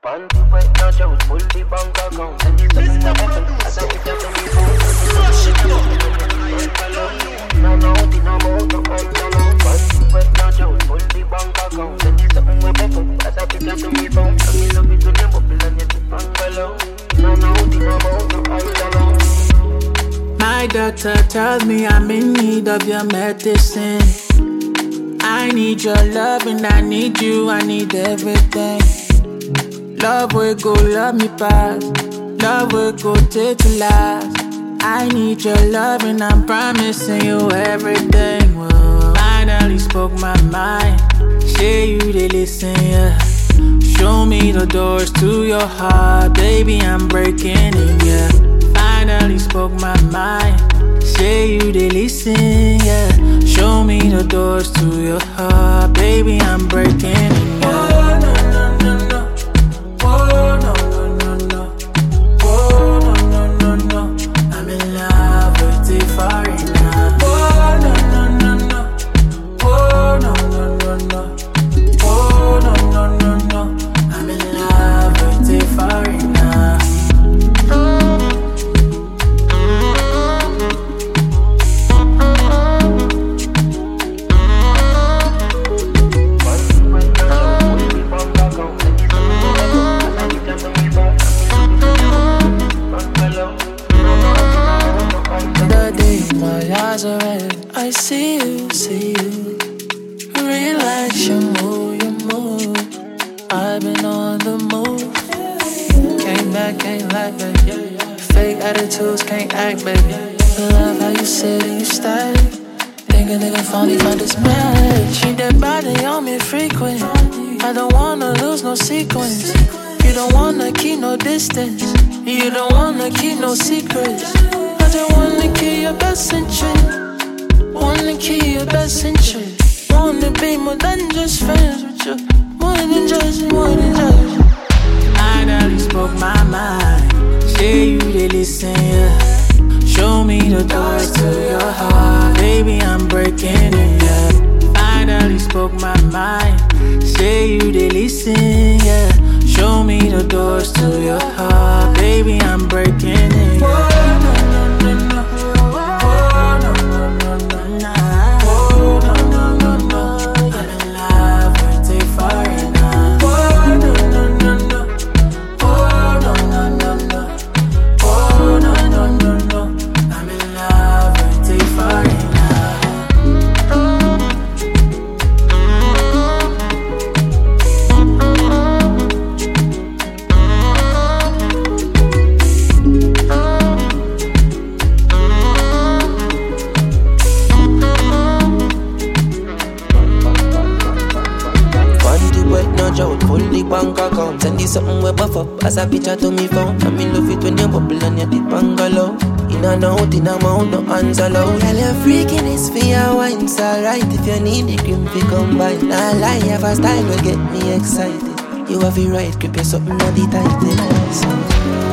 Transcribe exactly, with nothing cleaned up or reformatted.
Panty wet, not out, full the bank account. And it's something that happens, as I pick up on me phone. Flush it up. No, no, the no more, no control. Panty wet, not out, full the bank account. And it's something that happens, as I pick up on me phone. And me love it when you bubble and you dip bungalow. No, no, the no more, no control. My doctor tells me I'm in need of your medicine. I need your love and I need you, I need everything. Love will go, love me past. Love will go take to last. I need your love and I'm promising you everything. Whoa. Finally spoke my mind. Say you they listen, yeah. Show me the doors to your heart, baby, I'm breaking in, yeah. Finally spoke my mind. Say you they listen, yeah. Show me the doors to your heart, baby, I'm breaking in, yeah. Oh, no, no, no, no. Oh, no, no, no, no. Oh, no, no, no, no. I'm in love with the foreigner. Oh, no, no, no, no. Oh, no, no, no, no. Oh, no, no, no, no. I'm in love with the foreigner. I see you, see you. Relax your mood, your mood. I've been on the move. Came back, can't lie, baby. Fake attitudes, can't act, baby. Love how you sit and you stay. Think a nigga finally found this match. Keep that body on me frequent. I don't wanna lose no sequence. You don't wanna keep no distance. You don't wanna keep no secrets. I just wanna keep your best interest. Wanna keep your best interest. Wanna be more than just friends with you. More than just, more than just. Finally spoke my mind. Say you they listen, yeah. Show me the doors to your heart, baby, I'm breaking it, yeah. Finally spoke my mind. Say you they listen, yeah. Show me the doors to your heart, baby, I'm breaking it, yeah. Bank account, send you something we buff up as a picture to me phone. I me love it when you bubble and you dip bungalow. In and out, in and out, no hands allowed. Girl, you're freaking, it's for your wine, it's alright. If you need the cream, we combine. Nah lie, you have a style will get me excited. You have the right grip, you're something of the tightest.